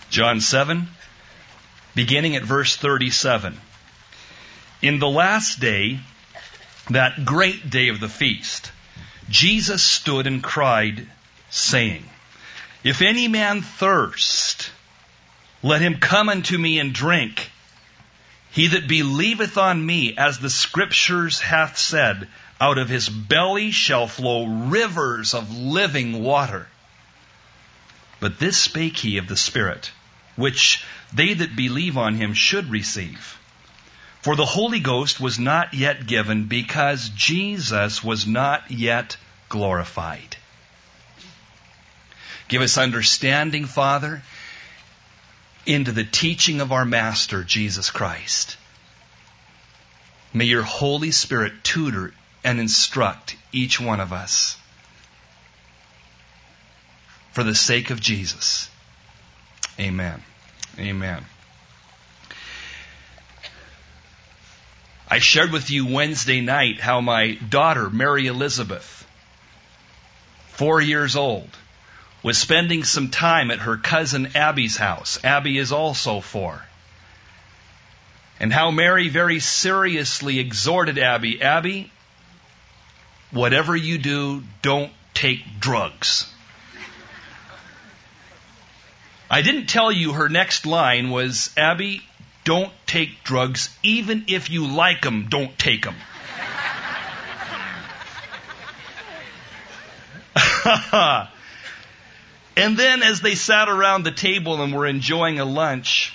John 7, beginning at verse 37. In the last day, that great day of the feast, Jesus stood and cried, saying, If any man thirst, let him come unto me and drink. He that believeth on me, as the Scriptures hath said, out of his belly shall flow rivers of living water. But this spake he of the Spirit, which they that believe on him should receive. For the Holy Ghost was not yet given, because Jesus was not yet glorified. Give us understanding, Father, into the teaching of our Master, Jesus Christ. May your Holy Spirit tutor and instruct each one of us. For the sake of Jesus. Amen. Amen. I shared with you Wednesday night how my daughter, Mary Elizabeth, 4 years old, was spending some time at her cousin Abby's house. Abby is also 4. And how Mary very seriously exhorted Abby, Abby, whatever you do, don't take drugs. I didn't tell you her next line was, Abby, don't take drugs. Even if you like them, don't take them. And then as they sat around the table and were enjoying a lunch,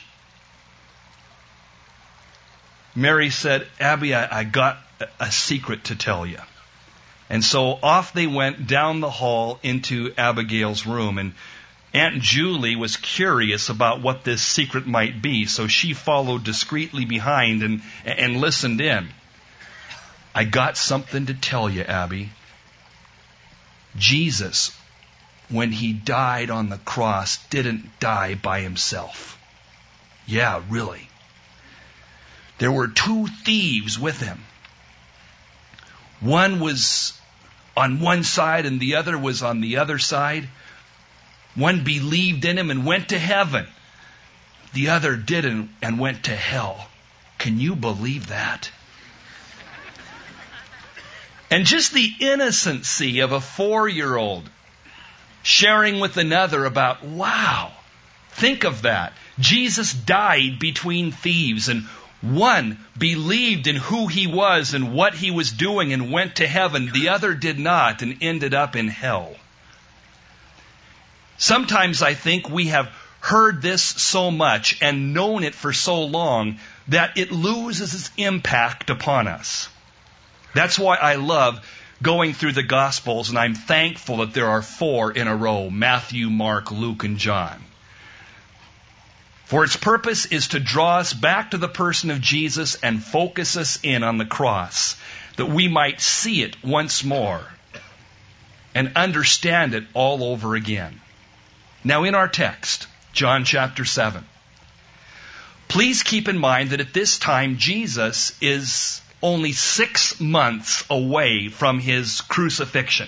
Mary said, Abby, I got a secret to tell you. And so off they went down the hall into Abigail's room. And Aunt Julie was curious about what this secret might be, so she followed discreetly behind and listened in. I got something to tell you, Abby. Jesus, when he died on the cross, didn't die by himself. Yeah, really. There were 2 thieves with him. One was on one side and the other was on the other side. One believed in him and went to heaven. The other didn't and went to hell. Can you believe that? And just the innocency of a 4-year-old sharing with another about, wow, think of that. Jesus died between thieves, and one believed in who he was and what he was doing and went to heaven. The other did not and ended up in hell. Sometimes I think we have heard this so much and known it for so long that it loses its impact upon us. That's why I love going through the Gospels, and I'm thankful that there are 4 in a row, Matthew, Mark, Luke, and John. For its purpose is to draw us back to the person of Jesus and focus us in on the cross, that we might see it once more and understand it all over again. Now in our text, John chapter 7, please keep in mind that at this time Jesus is only 6 months away from his crucifixion.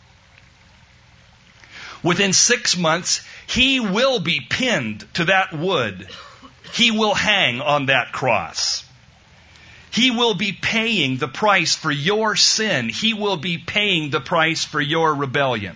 Within 6 months, he will be pinned to that wood. He will hang on that cross. He will be paying the price for your sin. He will be paying the price for your rebellion.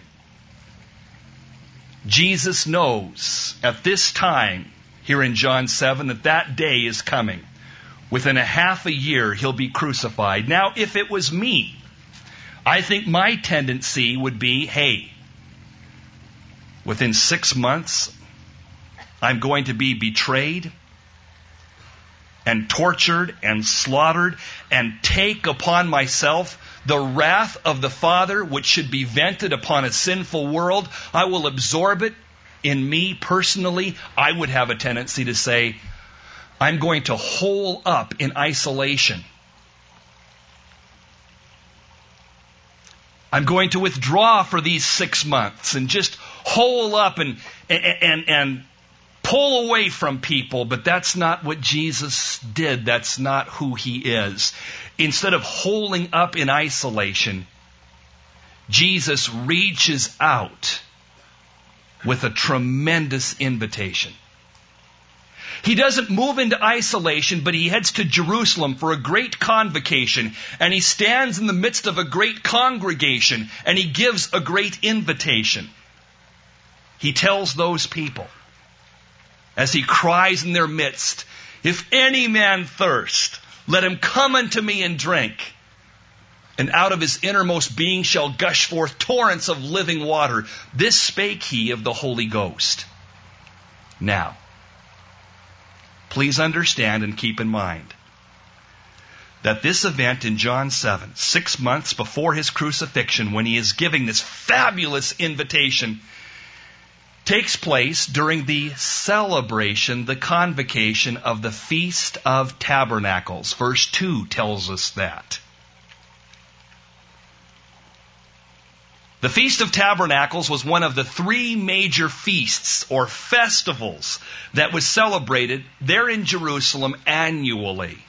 Jesus knows at this time, here in John 7, that day is coming. Within a half a year, he'll be crucified. Now, if it was me, I think my tendency would be, hey, within 6 months, I'm going to be betrayed and tortured and slaughtered and take upon myself the wrath of the Father, which should be vented upon a sinful world. I will absorb it in me personally. I would have a tendency to say, I'm going to hole up in isolation. I'm going to withdraw for these 6 months and just hole up and pull away from people. But that's not what Jesus did. That's not who he is. Instead of holing up in isolation, Jesus reaches out with a tremendous invitation. He doesn't move into isolation, but he heads to Jerusalem for a great convocation, and he stands in the midst of a great congregation, and he gives a great invitation. He tells those people, as he cries in their midst, "If any man thirst, let him come unto me and drink. And out of his innermost being shall gush forth torrents of living water. This spake he of the Holy Ghost." Now, please understand and keep in mind that this event in John 7, 6 months before his crucifixion, when he is giving this fabulous invitation, takes place during the celebration, the convocation of the Feast of Tabernacles. Verse 2 tells us that. The Feast of Tabernacles was one of the 3 major feasts or festivals that was celebrated there in Jerusalem annually.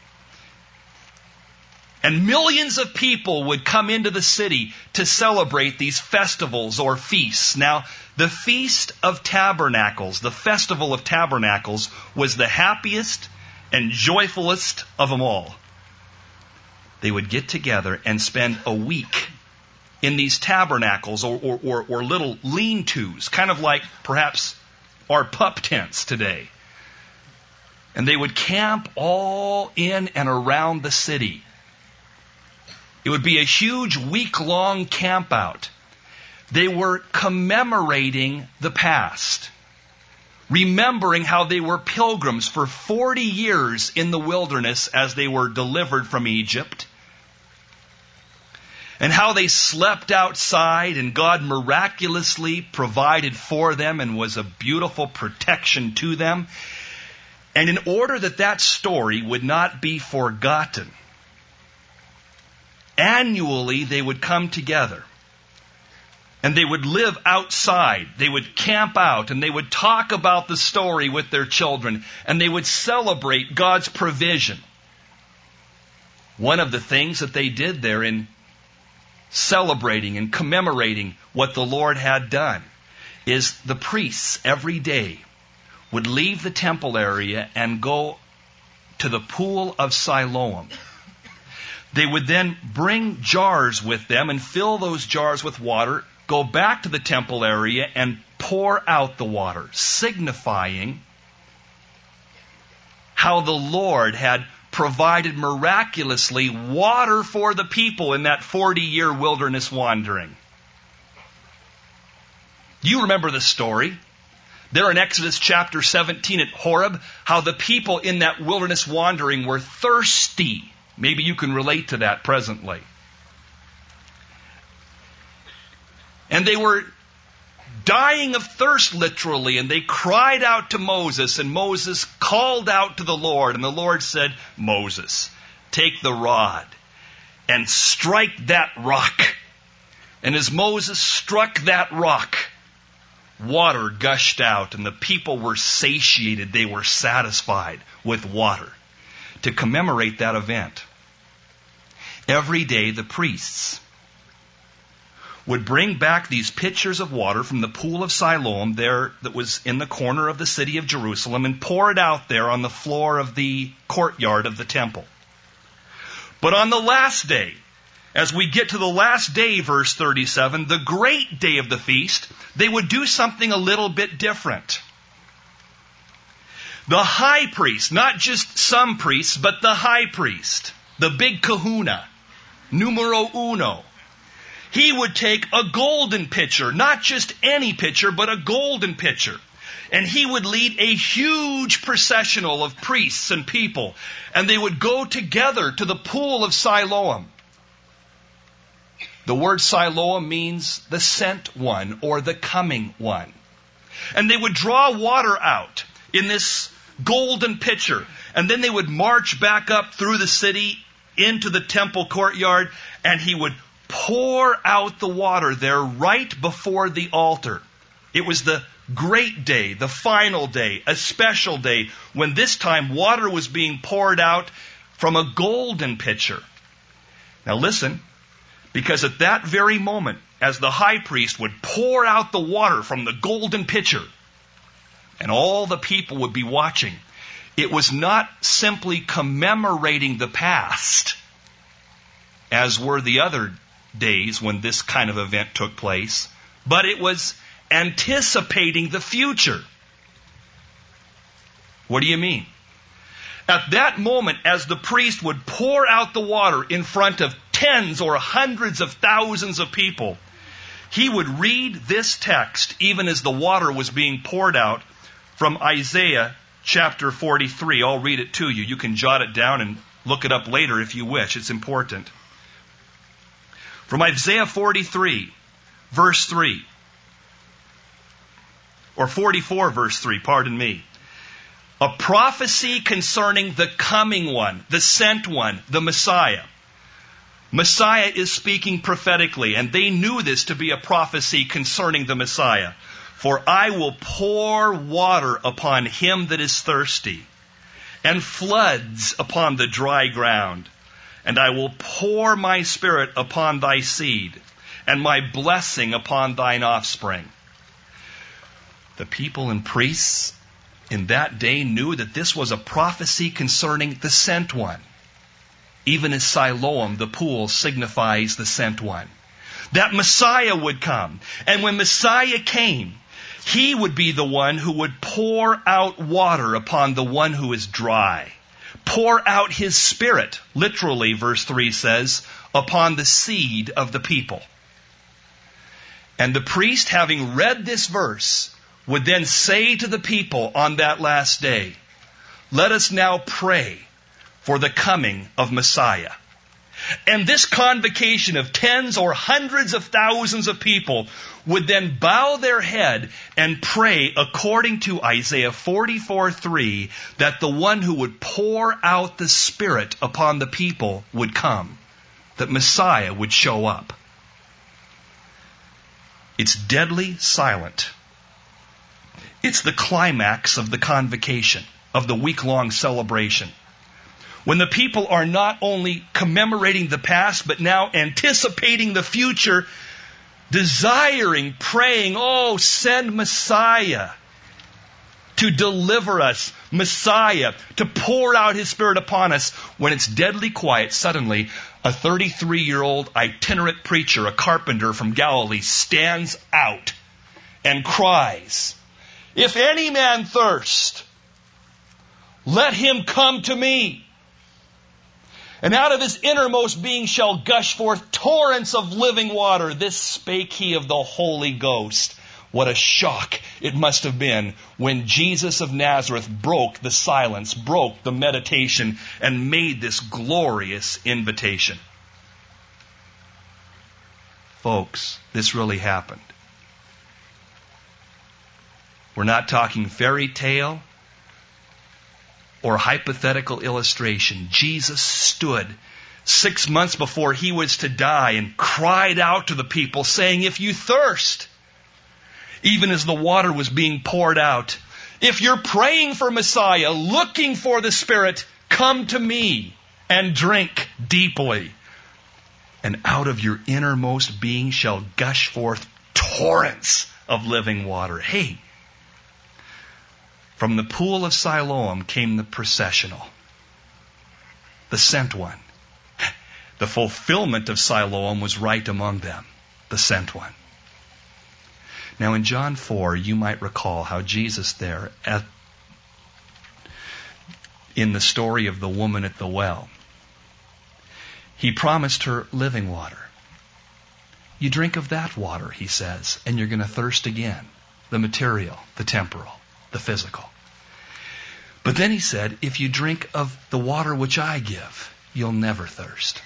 And millions of people would come into the city to celebrate these festivals or feasts. Now, the Feast of Tabernacles, the Festival of Tabernacles, was the happiest and joyfulest of them all. They would get together and spend a week in these tabernacles or little lean-tos, kind of like perhaps our pup tents today. And they would camp all in and around the city. It would be a huge week-long camp out. They were commemorating the past, remembering how they were pilgrims for 40 years in the wilderness as they were delivered from Egypt, and how they slept outside and God miraculously provided for them and was a beautiful protection to them. And in order that that story would not be forgotten, annually they would come together and they would live outside. They would camp out and they would talk about the story with their children and they would celebrate God's provision. One of the things that they did there in celebrating and commemorating what the Lord had done is the priests every day would leave the temple area and go to the pool of Siloam. They would then bring jars with them and fill those jars with water, go back to the temple area and pour out the water, signifying how the Lord had provided miraculously water for the people in that 40-year wilderness wandering. You remember the story. There in Exodus chapter 17 at Horeb, how the people in that wilderness wandering were thirsty. Maybe you can relate to that presently. And they were dying of thirst, literally, and they cried out to Moses, and Moses called out to the Lord, and the Lord said, "Moses, take the rod and strike that rock." And as Moses struck that rock, water gushed out, and the people were satiated. They were satisfied with water. To commemorate that event, every day the priests would bring back these pitchers of water from the pool of Siloam there that was in the corner of the city of Jerusalem and pour it out there on the floor of the courtyard of the temple. But on the last day, as we get to the last day, verse 37, the great day of the feast, they would do something a little bit different. The high priest, not just some priests, but the high priest, the big kahuna, numero uno, he would take a golden pitcher, not just any pitcher, but a golden pitcher. And he would lead a huge processional of priests and people. And they would go together to the pool of Siloam. The word Siloam means the sent one or the coming one. And they would draw water out in this golden pitcher. And then they would march back up through the city into the temple courtyard, and he would pour out the water there right before the altar. It was the great day, the final day, a special day, when this time water was being poured out from a golden pitcher. Now listen, because at that very moment, as the high priest would pour out the water from the golden pitcher, and all the people would be watching, It was not simply commemorating the past, as were the other days when this kind of event took place, but it was anticipating the future. What do you mean? At that moment, as the priest would pour out the water in front of tens or hundreds of thousands of people, he would read this text even as the water was being poured out from Isaiah chapter 43. I'll read it to you. You can jot it down and look it up later if you wish. It's important. From Isaiah 43, verse 3. Or 44, verse 3, pardon me. A prophecy concerning the coming one, the sent one, the Messiah. Messiah is speaking prophetically, and they knew this to be a prophecy concerning the Messiah. For I will pour water upon him that is thirsty, and floods upon the dry ground. And I will pour my Spirit upon thy seed, and my blessing upon thine offspring. The people and priests in that day knew that this was a prophecy concerning the sent one. Even as Siloam, the pool, signifies the sent one. That Messiah would come. And when Messiah came, he would be the one who would pour out water upon the one who is dry. Pour out his Spirit, literally, verse 3 says, upon the seed of the people. And the priest, having read this verse, would then say to the people on that last day, let us now pray for the coming of Messiah. And this convocation of tens or hundreds of thousands of people would then bow their head and pray according to Isaiah 44:3 that the one who would pour out the Spirit upon the people would come, that Messiah would show up. It's deadly silent. It's the climax of the convocation, of the week-long celebration. When the people are not only commemorating the past, but now anticipating the future, desiring, praying, oh, send Messiah to deliver us, Messiah to pour out his Spirit upon us. When it's deadly quiet, suddenly a 33-year-old itinerant preacher, a carpenter from Galilee, stands out and cries, if any man thirst, let him come to me. And out of his innermost being shall gush forth torrents of living water. This spake he of the Holy Ghost. What a shock it must have been when Jesus of Nazareth broke the silence, broke the meditation, and made this glorious invitation. Folks, this really happened. We're not talking fairy tale or hypothetical illustration. Jesus stood 6 months before he was to die and cried out to the people saying, if you thirst, even as the water was being poured out, if you're praying for Messiah, looking for the Spirit, come to me and drink deeply. And out of your innermost being shall gush forth torrents of living water. Hey, from the pool of Siloam came the processional, the sent one. The fulfillment of Siloam was right among them, the sent one. Now in John 4, you might recall how Jesus there, in the story of the woman at the well, he promised her living water. You drink of that water, he says, and you're going to thirst again. The material, the temporal, the physical. But then he said, if you drink of the water which I give, you'll never thirst.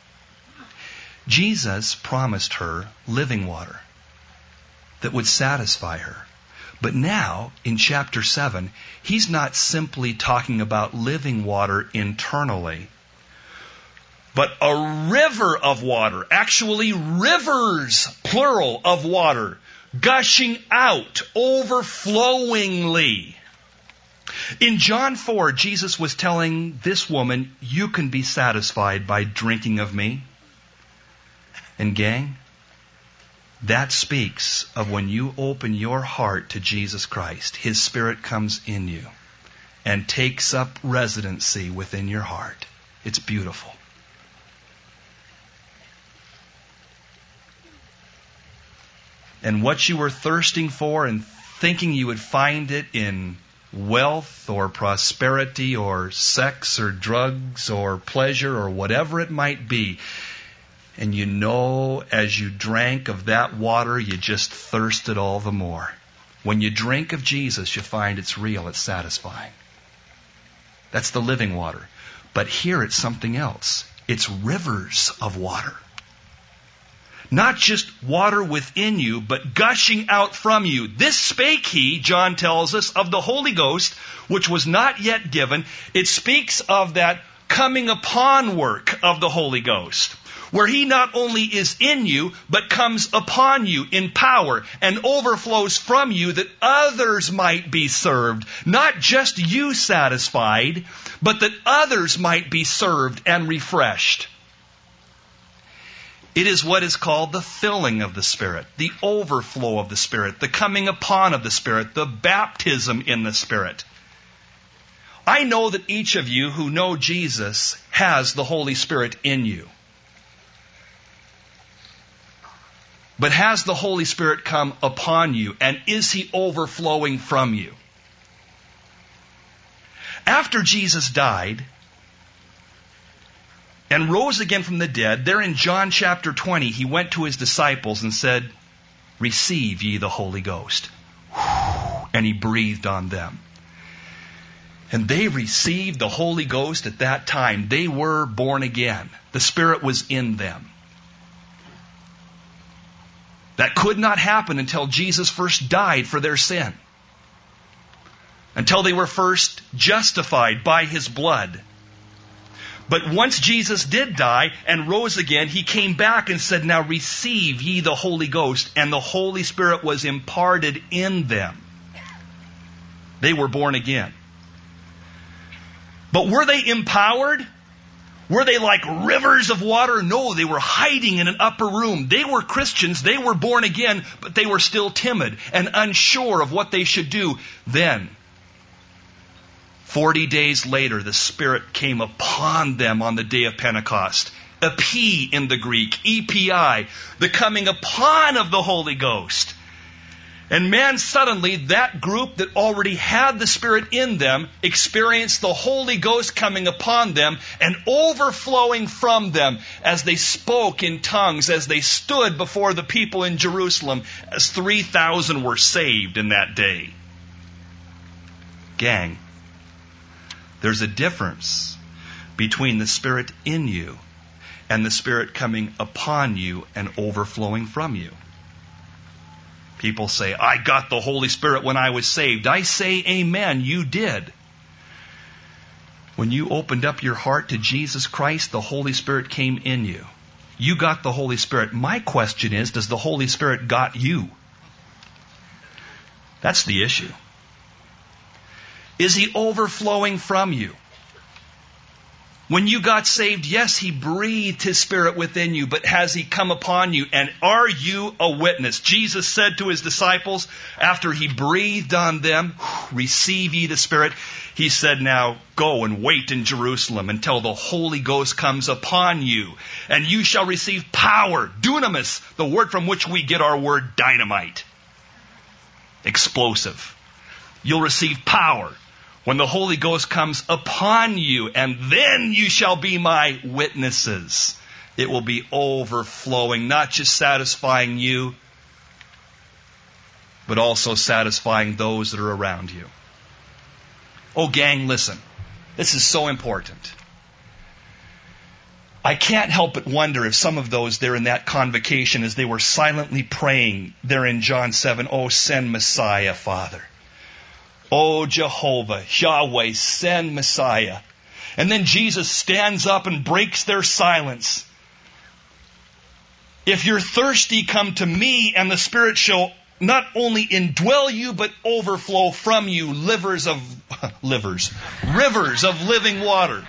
Jesus promised her living water that would satisfy her. But now, in chapter 7, he's not simply talking about living water internally, but a river of water, actually rivers, plural, of water, gushing out overflowingly. In John 4, Jesus was telling this woman, you can be satisfied by drinking of me. And gang, that speaks of when you open your heart to Jesus Christ. His Spirit comes in you. and takes up residency within your heart. It's beautiful. And what you were thirsting for and thinking you would find it in wealth or prosperity or sex or drugs or pleasure or whatever it might be, and you know as you drank of that water, you just thirsted all the more. When you drink of Jesus, you find it's real, it's satisfying. That's the living water. But here it's something else. It's rivers of water. Not just water within you, but gushing out from you. This spake he, John tells us, of the Holy Ghost, which was not yet given. It speaks of that coming upon work of the Holy Ghost, where he not only is in you, but comes upon you in power and overflows from you that others might be served. Not just you satisfied, but that others might be served and refreshed. It is what is called the filling of the Spirit, the overflow of the Spirit, the coming upon of the Spirit, the baptism in the Spirit. I know that each of you who know Jesus has the Holy Spirit in you. But has the Holy Spirit come upon you, and is He overflowing from you? After Jesus died and rose again from the dead, there in John chapter 20, He went to His disciples and said, "Receive ye the Holy Ghost." And He breathed on them. And they received the Holy Ghost at that time. They were born again. The Spirit was in them. That could not happen until Jesus first died for their sin. Until they were first justified by His blood. But once Jesus did die and rose again, He came back and said, "Now receive ye the Holy Ghost." And the Holy Spirit was imparted in them. They were born again. But were they empowered? Were they like rivers of water? No, they were hiding in an upper room. They were Christians, they were born again, but they were still timid and unsure of what they should do. Then, 40 days later, the Spirit came upon them on the day of Pentecost. Epi in the Greek, EPI, the coming upon of the Holy Ghost. And man, suddenly, that group that already had the Spirit in them experienced the Holy Ghost coming upon them and overflowing from them as they spoke in tongues, as they stood before the people in Jerusalem, as 3,000 were saved in that day. Gang, there's a difference between the Spirit in you and the Spirit coming upon you and overflowing from you. People say, "I got the Holy Spirit when I was saved." I say, amen, you did. When you opened up your heart to Jesus Christ, the Holy Spirit came in you. You got the Holy Spirit. My question is, does the Holy Spirit got you? That's the issue. Is He overflowing from you? When you got saved, yes, He breathed His Spirit within you, but has He come upon you? And are you a witness? Jesus said to His disciples, after He breathed on them, "Receive ye the Spirit," He said, "Now go and wait in Jerusalem until the Holy Ghost comes upon you, and you shall receive power." Dunamis, the word from which we get our word dynamite. Explosive. You'll receive power when the Holy Ghost comes upon you, and then you shall be my witnesses. It will be overflowing, not just satisfying you, but also satisfying those that are around you. Oh, gang, listen. This is so important. I can't help but wonder if some of those there in that convocation, as they were silently praying there in John 7, "Oh, send Messiah, Father. Oh, Jehovah, Yahweh, send Messiah." And then Jesus stands up and breaks their silence. "If you're thirsty, come to me, and the Spirit shall not only indwell you, but overflow from you rivers of living water.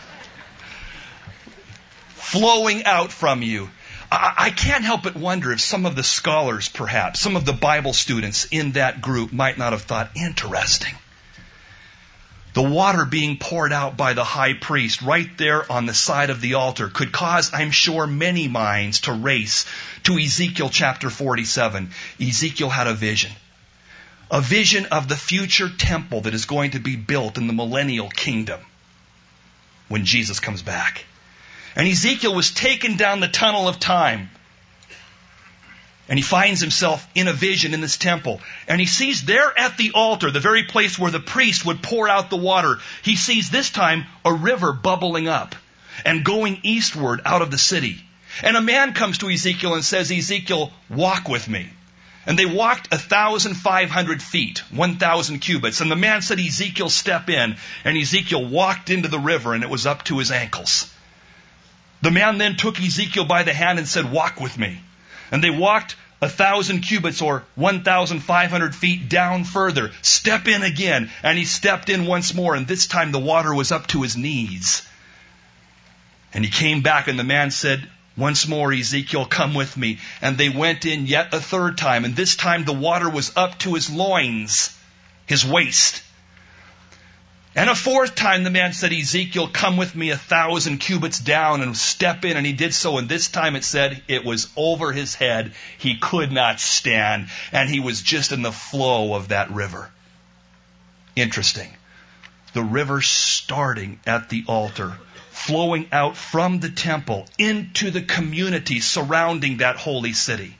Flowing out from you." I can't help but wonder if some of the scholars, perhaps, some of the Bible students in that group might not have thought, interesting. The water being poured out by the high priest right there on the side of the altar could cause, I'm sure, many minds to race to Ezekiel chapter 47. Ezekiel had a vision of the future temple that is going to be built in the millennial kingdom when Jesus comes back. And Ezekiel was taken down the tunnel of time. And he finds himself in a vision in this temple. And he sees there at the altar, the very place where the priest would pour out the water, he sees this time a river bubbling up and going eastward out of the city. And a man comes to Ezekiel and says, Ezekiel, walk with me. And they walked 1,500 feet, 1,000 cubits. And the man said, Ezekiel, step in. And Ezekiel walked into the river and it was up to his ankles. The man then took Ezekiel by the hand and said, walk with me. And they walked 1,000 cubits or 1,500 feet down further. Step in again. And he stepped in once more. And this time the water was up to his knees. And he came back and the man said, once more, Ezekiel, come with me. And they went in yet a third time. And this time the water was up to his loins, his waist. And a fourth time the man said, Ezekiel, come with me 1,000 cubits down and step in. And he did so. And this time it said it was over his head. He could not stand. And he was just in the flow of that river. Interesting. The river starting at the altar, flowing out from the temple into the community surrounding that holy city.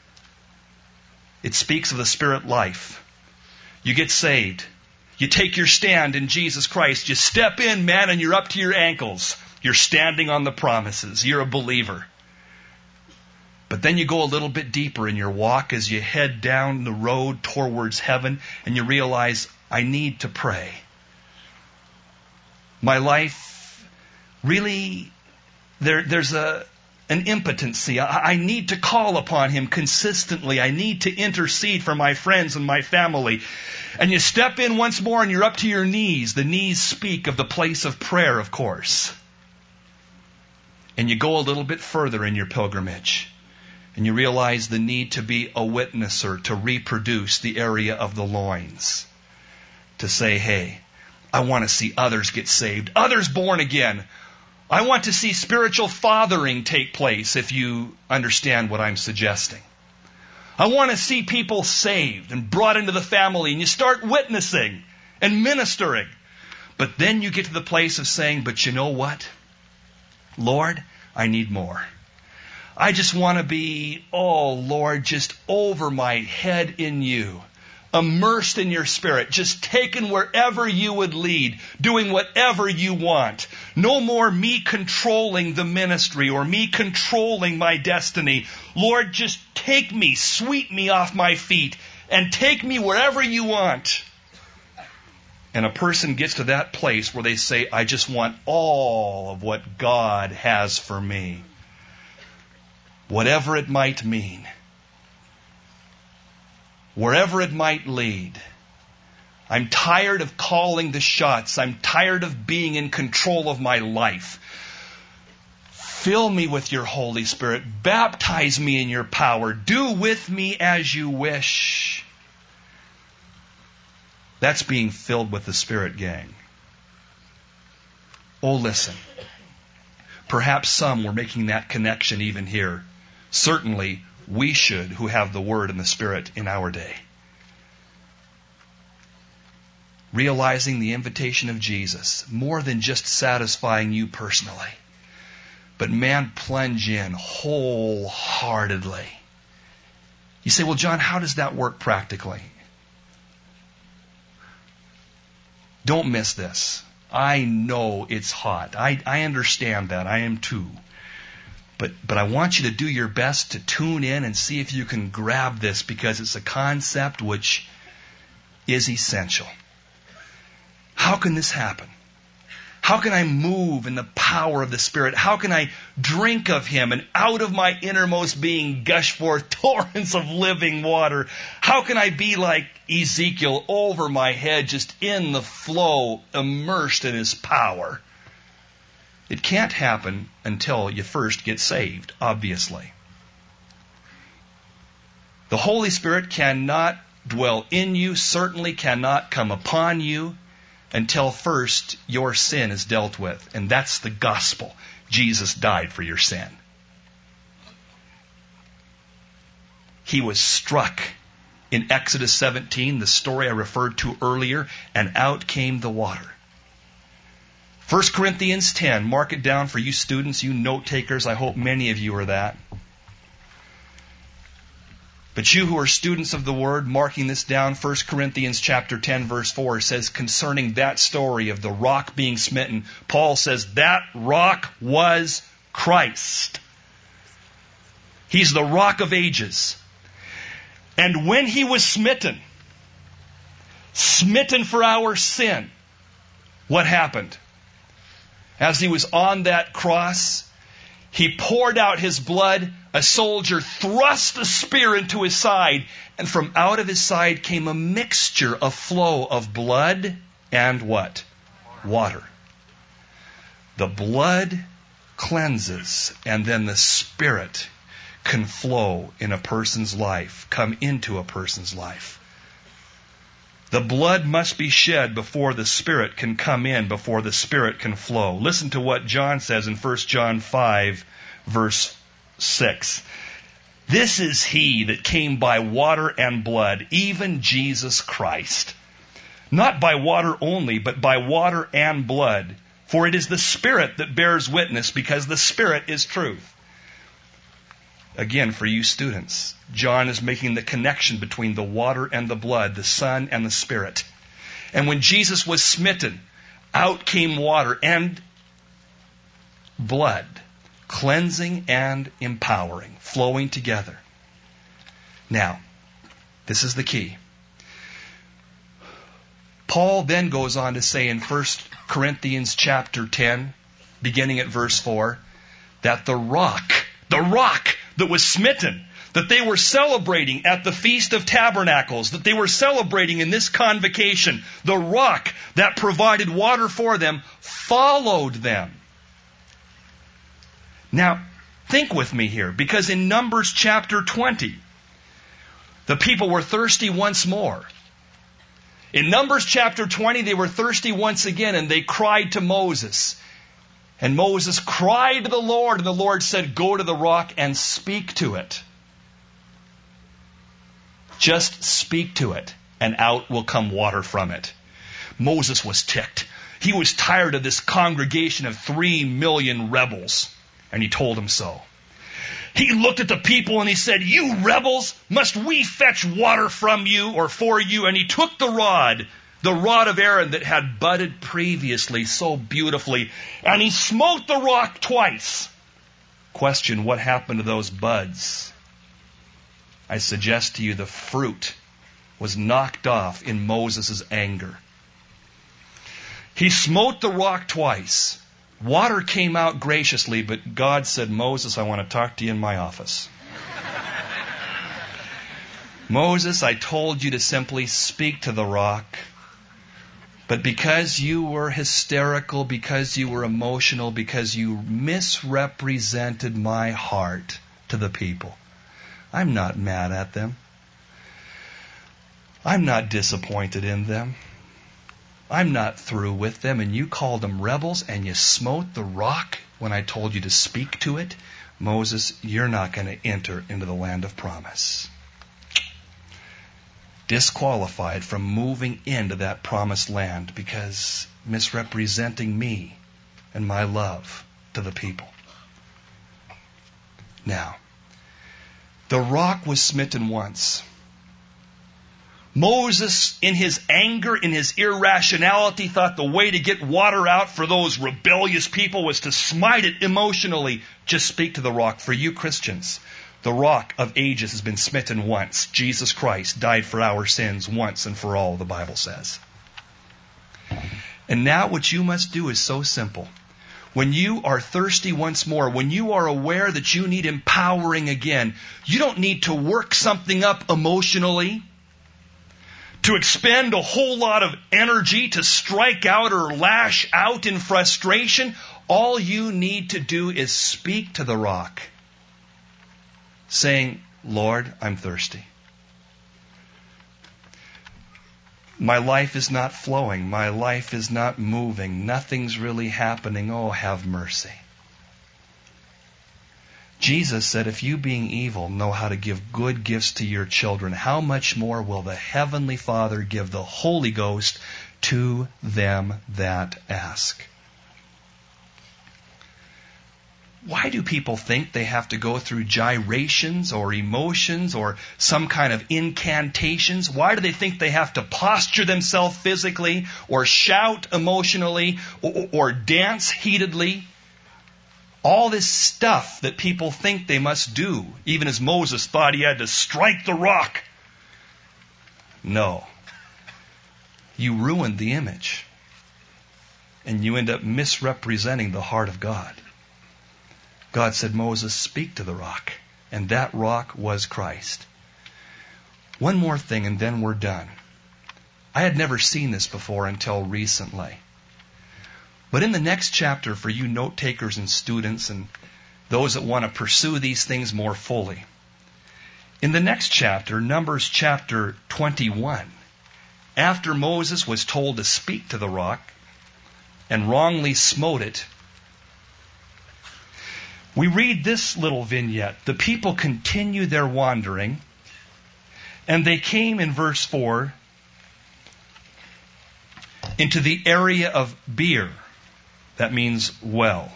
It speaks of the spirit life. You get saved. You take your stand in Jesus Christ. You step in, man, and you're up to your ankles. You're standing on the promises. You're a believer. But then you go a little bit deeper in your walk as you head down the road towards heaven and you realize, I need to pray. My life really, there's an impotency. I need to call upon Him consistently. I need to intercede for my friends and my family. And you step in once more and you're up to your knees. The knees speak of the place of prayer, of course. And you go a little bit further in your pilgrimage. And you realize the need to be a witnesser, to reproduce the area of the loins. To say, hey, I want to see others get saved, others born again. I want to see spiritual fathering take place, if you understand what I'm suggesting. I want to see people saved and brought into the family, and you start witnessing and ministering. But then you get to the place of saying, but you know what? Lord, I need more. I just want to be, oh Lord, just over my head in you. Immersed in your spirit, just taken wherever you would lead, doing whatever you want. No more me controlling the ministry or me controlling my destiny. Lord, just take me, sweep me off my feet, and take me wherever you want. And a person gets to that place where they say, I just want all of what God has for me. Whatever it might mean. Wherever it might lead. I'm tired of calling the shots. I'm tired of being in control of my life. Fill me with your Holy Spirit. Baptize me in your power. Do with me as you wish. That's being filled with the Spirit, gang. Oh, listen. Perhaps some were making that connection even here. Certainly, we should, who have the Word and the Spirit in our day. Realizing the invitation of Jesus, more than just satisfying you personally, but man, plunge in wholeheartedly. You say, well, John, how does that work practically? Don't miss this. I know it's hot. I understand that. I am too. But I want you to do your best to tune in and see if you can grab this, because it's a concept which is essential. How can this happen? How can I move in the power of the Spirit? How can I drink of Him and out of my innermost being gush forth torrents of living water? How can I be like Ezekiel, over my head, just in the flow, immersed in His power? It can't happen until you first get saved, obviously. The Holy Spirit cannot dwell in you, certainly cannot come upon you, until first your sin is dealt with. And that's the gospel. Jesus died for your sin. He was struck in Exodus 17, the story I referred to earlier, and out came the water. 1 Corinthians 10, mark it down for you students, you note takers. I hope many of you are that. But you who are students of the Word, marking this down, 1 Corinthians chapter 10, verse 4 says concerning that story of the rock being smitten, Paul says that rock was Christ. He's the rock of ages. And when he was smitten for our sin, what happened? As he was on that cross, he poured out his blood. A soldier thrust a spear into his side, and from out of his side came a mixture, a flow of blood and what? Water. The blood cleanses, and then the Spirit can flow in a person's life, come into a person's life. The blood must be shed before the Spirit can come in, before the Spirit can flow. Listen to what John says in 1 John 5, verse 6. This is he that came by water and blood, even Jesus Christ. Not by water only, but by water and blood. For it is the Spirit that bears witness, because the Spirit is truth. Again, for you students, John is making the connection between the water and the blood, the Son and the Spirit. And when Jesus was smitten, out came water and blood, cleansing and empowering, flowing together. Now, this is the key. Paul then goes on to say in 1 Corinthians chapter 10, beginning at verse 4, that the rock that was smitten, that they were celebrating at the Feast of Tabernacles, that they were celebrating in this convocation, the rock that provided water for them, followed them. Now, think with me here, because in Numbers chapter 20, the people were thirsty once more. In Numbers chapter 20, they were thirsty once again, and they cried to Moses. And Moses cried to the Lord, and the Lord said, go to the rock and speak to it. Just speak to it, and out will come water from it. Moses was ticked. He was tired of this congregation of 3 million rebels, and he told them so. He looked at the people and he said, you rebels, must we fetch water from you or for you? And he took the rod of Aaron that had budded previously so beautifully, and he smote the rock twice. Question, what happened to those buds? I suggest to you the fruit was knocked off in Moses' anger. He smote the rock twice. Water came out graciously, but God said, Moses, I want to talk to you in my office. Moses, I told you to simply speak to the rock. But because you were hysterical, because you were emotional, because you misrepresented my heart to the people, I'm not mad at them. I'm not disappointed in them. I'm not through with them. And you called them rebels and you smote the rock when I told you to speak to it. Moses, you're not going to enter into the land of promise. Disqualified from moving into that promised land because misrepresenting me and my love to the people. Now, the rock was smitten once. Moses, in his anger, in his irrationality, thought the way to get water out for those rebellious people was to smite it emotionally. Just speak to the rock. For you Christians, the rock of ages has been smitten once. Jesus Christ died for our sins once and for all, the Bible says. And now what you must do is so simple. When you are thirsty once more, when you are aware that you need empowering again, you don't need to work something up emotionally, to expend a whole lot of energy to strike out or lash out in frustration. All you need to do is speak to the rock, saying, Lord, I'm thirsty. My life is not flowing. My life is not moving. Nothing's really happening. Oh, have mercy. Jesus said, if you being evil know how to give good gifts to your children, how much more will the Heavenly Father give the Holy Ghost to them that ask? Why do people think they have to go through gyrations or emotions or some kind of incantations? Why do they think they have to posture themselves physically or shout emotionally or dance heatedly? All this stuff that people think they must do, even as Moses thought he had to strike the rock. No. You ruined the image. And you end up misrepresenting the heart of God. God said, Moses, speak to the rock. And that rock was Christ. One more thing and then we're done. I had never seen this before until recently. But in the next chapter, for you note takers and students and those that want to pursue these things more fully, in the next chapter, Numbers chapter 21, after Moses was told to speak to the rock and wrongly smote it, we read this little vignette. The people continue their wandering, and they came in verse 4 into the area of Beer. That means well.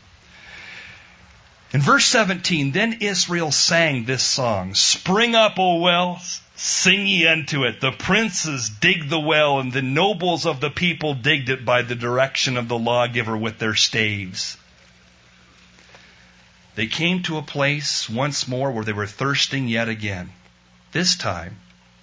In verse 17, then Israel sang this song, Spring up, O well, sing ye unto it. The princes dig the well, and the nobles of the people digged it by the direction of the lawgiver with their staves. They came to a place once more where they were thirsting yet again. This time,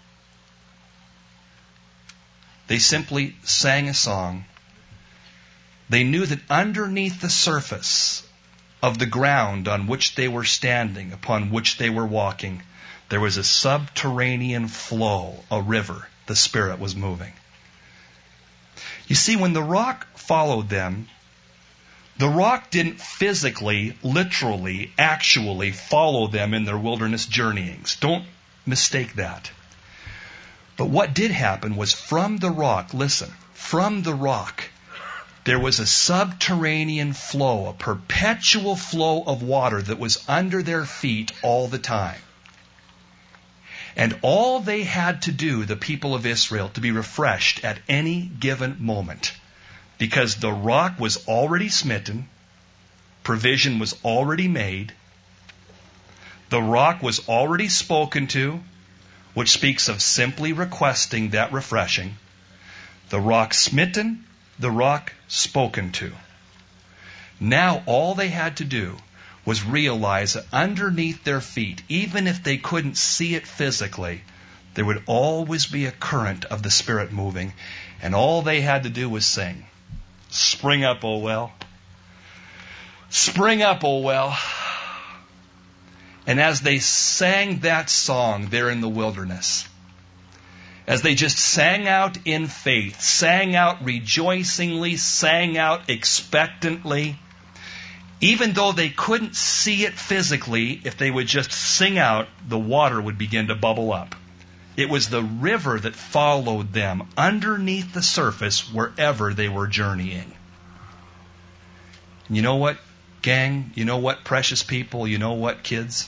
they simply sang a song. They knew that underneath the surface of the ground on which they were standing, upon which they were walking, there was a subterranean flow, a river. The Spirit was moving. You see, when the rock followed them, the rock didn't physically, literally, actually follow them in their wilderness journeyings. Don't mistake that. But what did happen was from the rock, listen, from the rock, there was a subterranean flow, a perpetual flow of water that was under their feet all the time. And all they had to do, the people of Israel, to be refreshed at any given moment, because the rock was already smitten, provision was already made, the rock was already spoken to, which speaks of simply requesting that refreshing. The rock smitten, the rock spoken to. Now all they had to do was realize that underneath their feet, even if they couldn't see it physically, there would always be a current of the Spirit moving, and all they had to do was sing, Spring up, O well. Spring up, O well. And as they sang that song there in the wilderness, as they just sang out in faith, sang out rejoicingly, sang out expectantly, even though they couldn't see it physically, if they would just sing out, the water would begin to bubble up. It was the river that followed them underneath the surface wherever they were journeying. You know what, gang? You know what, precious people? You know what, kids?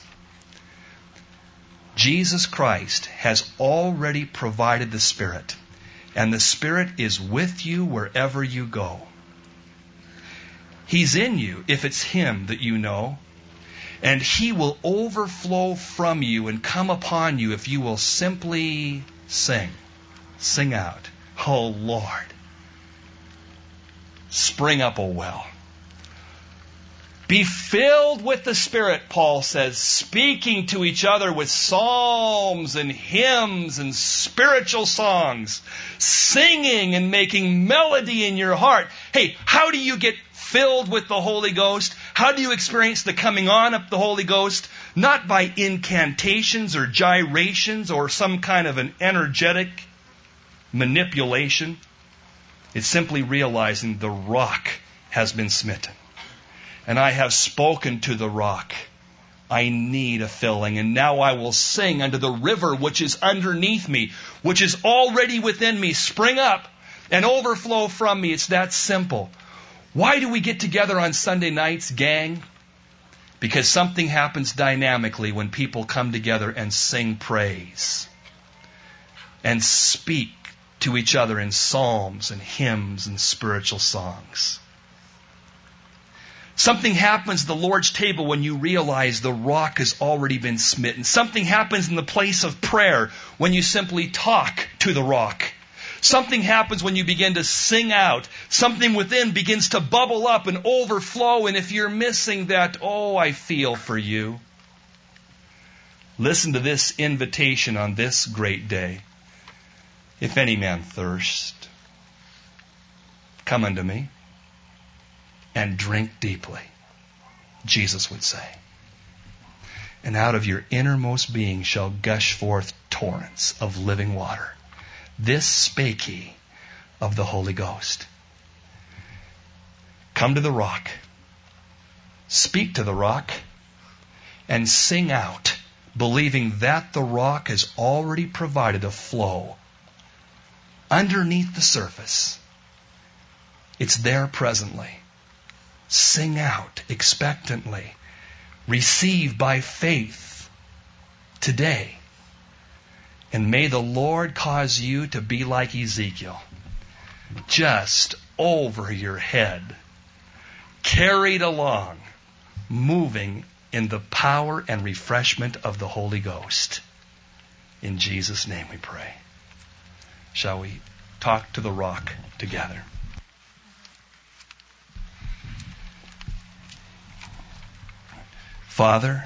Jesus Christ has already provided the Spirit, and the Spirit is with you wherever you go. He's in you if it's Him that you know, and He will overflow from you and come upon you if you will simply sing. Sing out, Oh Lord, spring up, O well. Be filled with the Spirit, Paul says, speaking to each other with psalms and hymns and spiritual songs, singing and making melody in your heart. Hey, how do you get filled with the Holy Ghost? How do you experience the coming on of the Holy Ghost? Not by incantations or gyrations or some kind of an energetic manipulation. It's simply realizing the rock has been smitten. And I have spoken to the rock. I need a filling. And now I will sing unto the river which is underneath me, which is already within me. Spring up and overflow from me. It's that simple. Why do we get together on Sunday nights, gang? Because something happens dynamically when people come together and sing praise and speak to each other in psalms and hymns and spiritual songs. Something happens at the Lord's table when you realize the rock has already been smitten. Something happens in the place of prayer when you simply talk to the rock. Something happens when you begin to sing out. Something within begins to bubble up and overflow. And if you're missing that, oh, I feel for you. Listen to this invitation on this great day. If any man thirst, come unto me and drink deeply, Jesus would say. And out of your innermost being shall gush forth torrents of living water. This spake he of the Holy Ghost. Come to the rock, speak to the rock, and sing out, believing that the rock has already provided a flow underneath the surface. It's there presently. Sing out expectantly. Receive by faith today. And may the Lord cause you to be like Ezekiel, just over your head, carried along, moving in the power and refreshment of the Holy Ghost. In Jesus' name we pray. Shall we talk to the rock together? Father,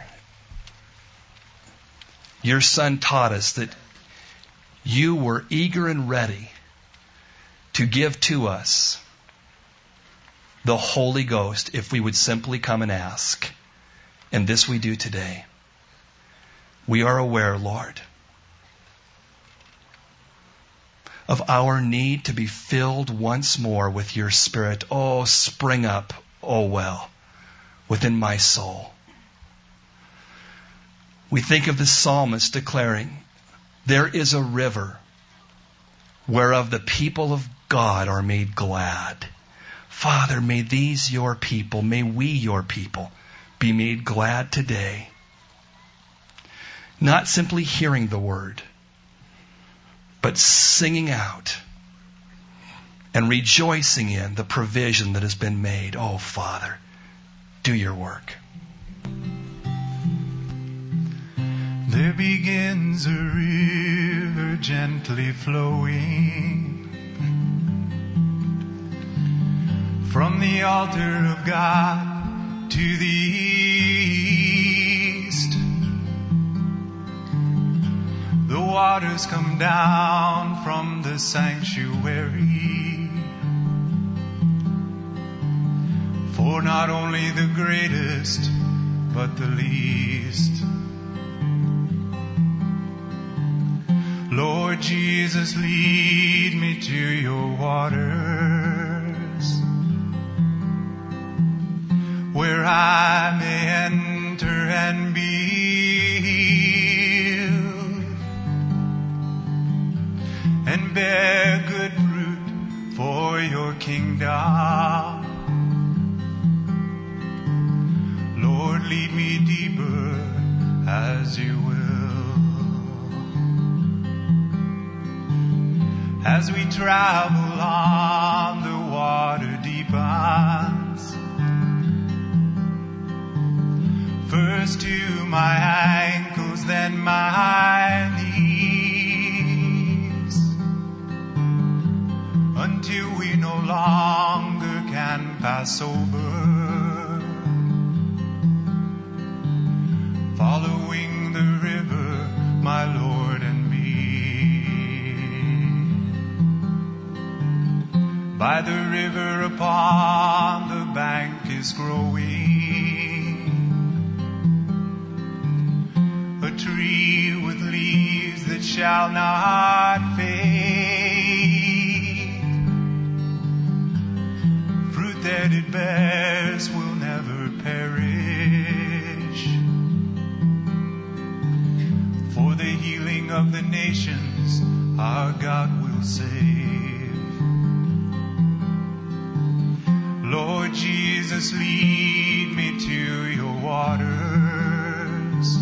your Son taught us that you were eager and ready to give to us the Holy Ghost if we would simply come and ask. And this we do today. We are aware, Lord, of our need to be filled once more with your Spirit. Oh, spring up, oh well, within my soul. We think of the psalmist declaring, there is a river whereof the people of God are made glad. Father, may these your people, may we your people, be made glad today. Not simply hearing the word, but singing out and rejoicing in the provision that has been made. Oh, Father, do your work. There begins a river gently flowing from the altar of God to the east. The waters come down from the sanctuary for not only the greatest but the least. Lord Jesus, lead me to your waters, where I may enter and be healed, and bear good fruit for your kingdom. Lord, lead me deeper as you will. As we travel on, the water deepens, first to my ankles, then my knees, until we no longer can pass over, following the river, my Lord and me. By the river upon the bank is growing a tree with leaves that shall not fade. Fruit that it bears will never perish. the nations our God will save. Lord Jesus, lead me to your waters,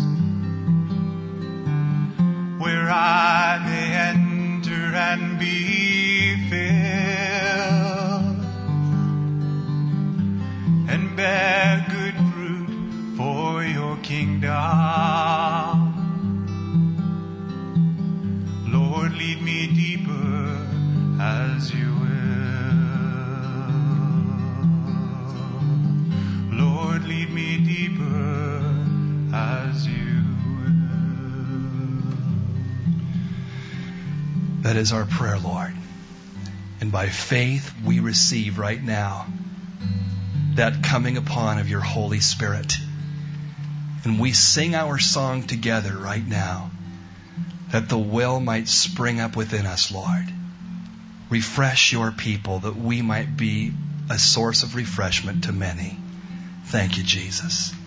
where I may enter and be filled, and bear good fruit for your kingdom. Lord, lead me deeper as you will. Lord, lead me deeper as you will. That is our prayer, Lord. And by faith we receive right now that coming upon of your Holy Spirit. And we sing our song together right now, that the well might spring up within us, Lord. Refresh your people that we might be a source of refreshment to many. Thank you, Jesus.